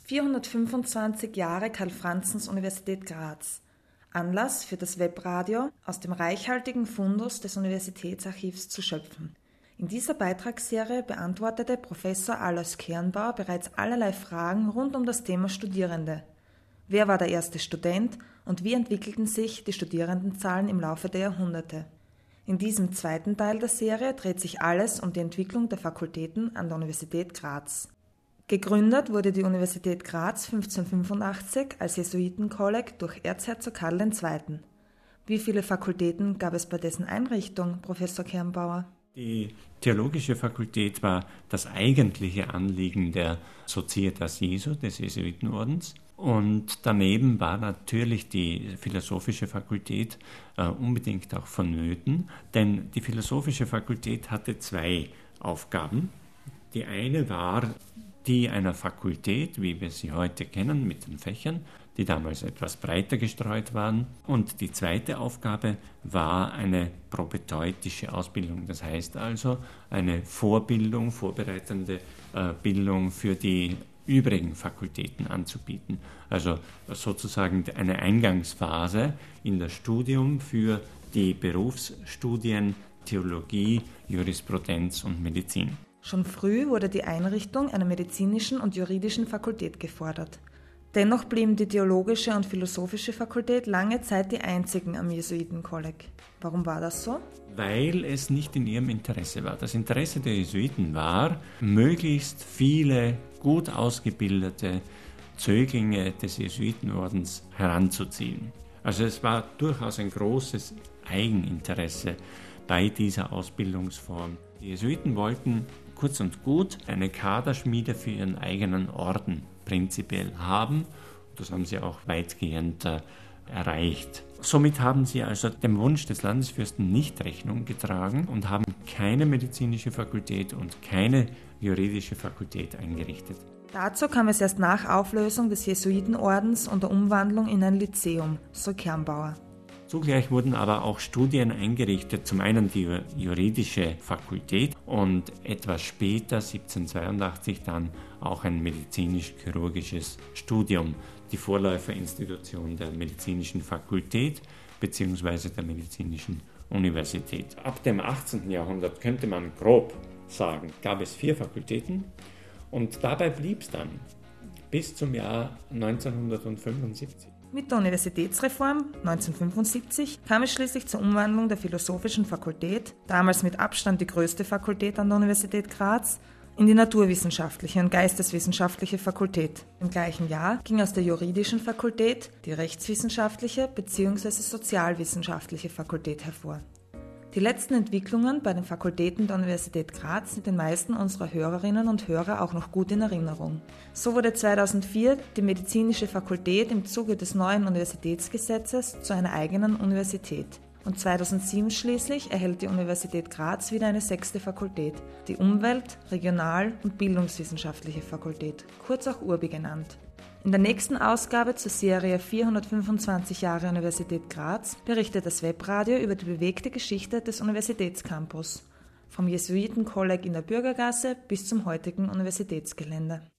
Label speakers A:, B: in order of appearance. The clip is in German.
A: 425 Jahre Karl-Franzens-Universität Graz. Anlass für das Webradio, aus dem reichhaltigen Fundus des Universitätsarchivs zu schöpfen. In dieser Beitragsserie beantwortete Professor Alois Kernbauer bereits allerlei Fragen rund um das Thema Studierende. Wer war der erste Student und wie entwickelten sich die Studierendenzahlen im Laufe der Jahrhunderte? In diesem zweiten Teil der Serie dreht sich alles um die Entwicklung der Fakultäten an der Universität Graz. Gegründet wurde die Universität Graz 1585 als Jesuitenkolleg durch Erzherzog Karl II. Wie viele Fakultäten gab es bei dessen Einrichtung, Professor Kernbauer?
B: Die Theologische Fakultät war das eigentliche Anliegen der Societas Jesu, des Jesuitenordens. Und daneben war natürlich die Philosophische Fakultät unbedingt auch vonnöten, denn die Philosophische Fakultät hatte zwei Aufgaben. Die eine war die einer Fakultät, wie wir sie heute kennen, mit den Fächern, die damals etwas breiter gestreut waren. Und die zweite Aufgabe war eine propedeutische Ausbildung, das heißt also eine Vorbildung, vorbereitende Bildung für die übrigen Fakultäten anzubieten. Also sozusagen eine Eingangsphase in das Studium für die Berufsstudien Theologie, Jurisprudenz und Medizin.
A: Schon früh wurde die Einrichtung einer medizinischen und juridischen Fakultät gefordert. Dennoch blieben die Theologische und Philosophische Fakultät lange Zeit die einzigen am Jesuitenkolleg. Warum war das so?
B: Weil es nicht in ihrem Interesse war. Das Interesse der Jesuiten war, möglichst viele gut ausgebildete Zöglinge des Jesuitenordens heranzuziehen. Also es war durchaus ein großes Eigeninteresse bei dieser Ausbildungsform. Die Jesuiten wollten kurz und gut eine Kaderschmiede für ihren eigenen Orden prinzipiell haben. Das haben sie auch weitgehend erreicht. Somit haben sie also dem Wunsch des Landesfürsten nicht Rechnung getragen und haben keine medizinische Fakultät und keine juridische Fakultät eingerichtet.
A: Dazu kam es erst nach Auflösung des Jesuitenordens und der Umwandlung in ein Lyzeum, so Kernbauer.
B: Zugleich wurden aber auch Studien eingerichtet, zum einen die juridische Fakultät und etwas später, 1782, dann auch ein medizinisch-chirurgisches Studium, die Vorläuferinstitution der medizinischen Fakultät bzw. der medizinischen Universität. Ab dem 18. Jahrhundert könnte man grob sagen, gab es 4 Fakultäten und dabei blieb es dann bis zum Jahr 1975.
A: Mit der Universitätsreform 1975 kam es schließlich zur Umwandlung der Philosophischen Fakultät, damals mit Abstand die größte Fakultät an der Universität Graz, in die Naturwissenschaftliche und Geisteswissenschaftliche Fakultät. Im gleichen Jahr ging aus der Juridischen Fakultät die Rechtswissenschaftliche bzw. Sozialwissenschaftliche Fakultät hervor. Die letzten Entwicklungen bei den Fakultäten der Universität Graz sind den meisten unserer Hörerinnen und Hörer auch noch gut in Erinnerung. So wurde 2004 die Medizinische Fakultät im Zuge des neuen Universitätsgesetzes zu einer eigenen Universität. Und 2007 schließlich erhält die Universität Graz wieder eine 6. Fakultät, die Umwelt-, Regional- und Bildungswissenschaftliche Fakultät, kurz auch URBI genannt. In der nächsten Ausgabe zur Serie 425 Jahre Universität Graz berichtet das Webradio über die bewegte Geschichte des Universitätscampus, vom Jesuitenkolleg in der Bürgergasse bis zum heutigen Universitätsgelände.